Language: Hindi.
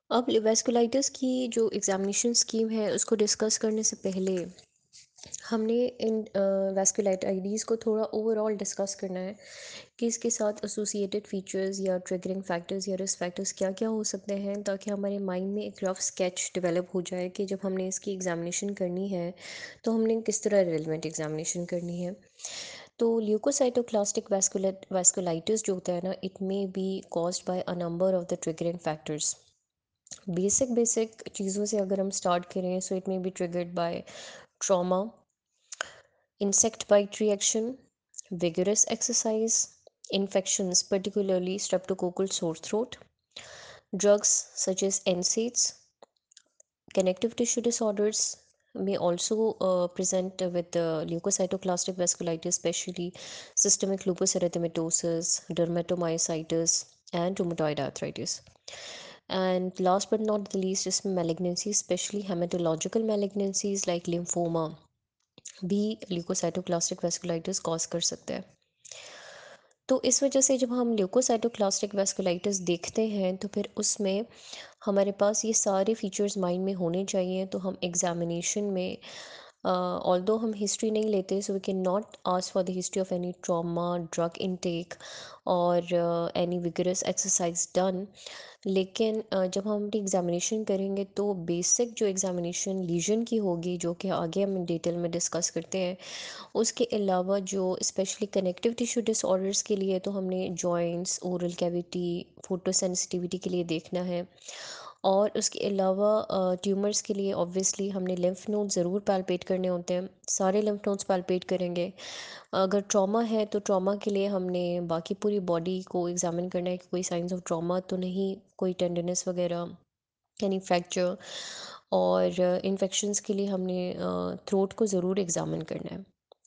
अब वेस्कुलाइटिस की जो एग्जामिनेशन स्कीम है उसको डिस्कस करने से पहले हमने इन वेस्कुलाइटिस को थोड़ा ओवरऑल डिस्कस करना है कि इसके साथ एसोसिएटेड फीचर्स या ट्रिगरिंग फैक्टर्स या रिस्क फैक्टर्स क्या क्या हो सकते हैं, ताकि हमारे माइंड में एक रफ स्केच डेवलप हो जाए कि जब हमने इसकी एग्जामिनेशन करनी है तो हमने किस तरह रेलिवेंट एग्जामिनेशन करनी है। तो ल्यूकोसाइटोक्लास्टिक वेस्कुलाइटिस जो होता है ना, it may be caused by a number of the triggering factors. Basic basic चीज़ों से अगर हम स्टार्ट करें, so it may be triggered by trauma, insect bite reaction, vigorous exercise, infections, particularly streptococcal sore throat, drugs such as NSAIDs, connective tissue disorders may also present with the leukocytoclastic vasculitis, especially systemic lupus erythematosus, dermatomyositis, and rheumatoid arthritis. And last but not the least is malignancies, especially hematological malignancies like lymphoma भी ल्यूकोसाइटोक्लास्टिक वेस्कुलाइटिस कॉज कर सकता है। तो इस वजह से जब हम ल्यूकोसाइटोक्लास्टिक वेस्कुलाइटिस देखते हैं तो फिर उसमें हमारे पास ये सारे फीचर्स माइंड में होने चाहिए, तो हम एग्जामिनेशन में ऑल्दो हम हिस्ट्री नहीं लेते, so we can not ask for the history of any trauma, drug intake और एनी विगरस एक्सरसाइज डन। लेकिन जब हम अपनी एग्जामिनेशन करेंगे तो बेसिक जो एग्जामिनेशन लीजन की होगी, जो कि आगे हम डिटेल में डिस्कस करते हैं, उसके अलावा जो स्पेशली कनेक्टिव टिश्यू डिसऑर्डर्स के लिए तो हमने joints, oral cavity, photosensitivity के लिए देखना है। और उसके अलावा ट्यूमर्स के लिए ऑब्वियसली हमने लिम्फ नोड ज़रूर पैल्पेट करने होते हैं, सारे लिम्फ नोड्स पैल्पेट करेंगे। अगर ट्रॉमा है तो ट्रॉमा के लिए हमने बाकी पूरी बॉडी को एग्जामिन करना है कि कोई साइंस ऑफ ट्रॉमा तो नहीं, कोई टेंडरनेस वगैरह, यानी फ्रैक्चर। और इन्फेक्शंस के लिए हमने थ्रोट को ज़रूर एग्जामिन करना है।